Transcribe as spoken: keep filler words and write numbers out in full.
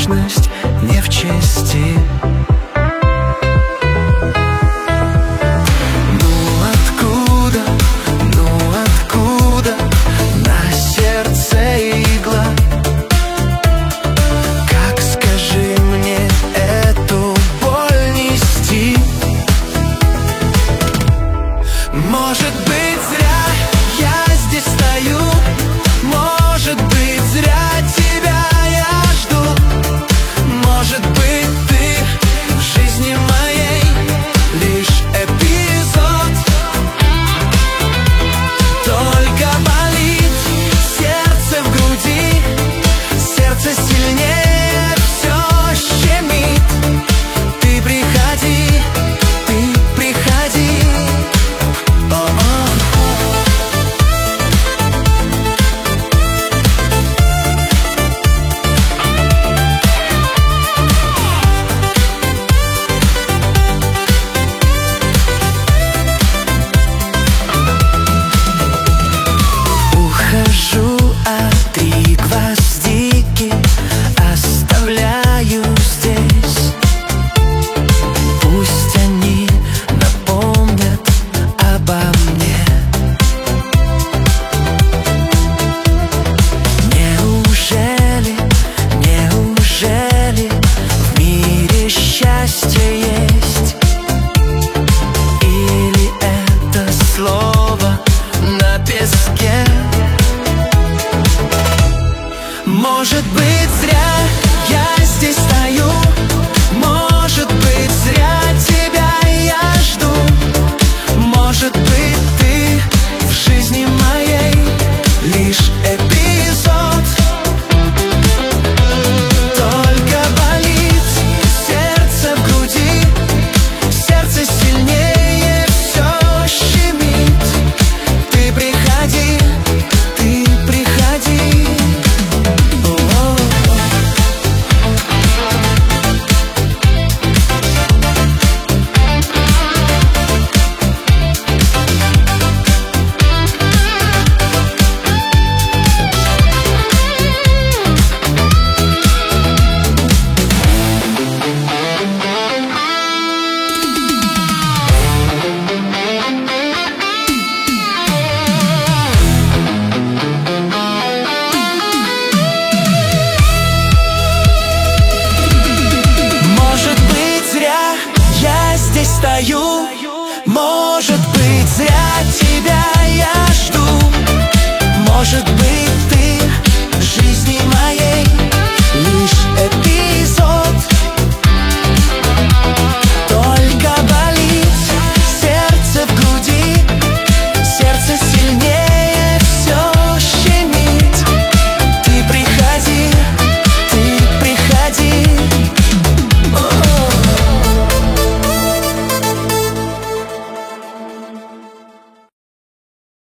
вечность не в чести. Может быть, зря я здесь стою, может быть, зря тебя я жду. Может быть, ты в жизни моей лишь эпизод. Только болит сердце в груди, сердце сильнее все щемит. Ты приходи, ты приходи. Ухожу, а три гвоздики оставляю здесь. Пусть они напомнят обо мне. Неужели, неужели в мире счастье есть? Или это слово на песке? Может быть, зря я здесь стою, может быть, зря тебя я жду. Может быть, ты в жизни моей лишь эпизод. Только болит сердце в груди, сердце сильнее все щемит. Ты приходи, ты приходи. Стою, может быть, зря тебя я жду. Может быть,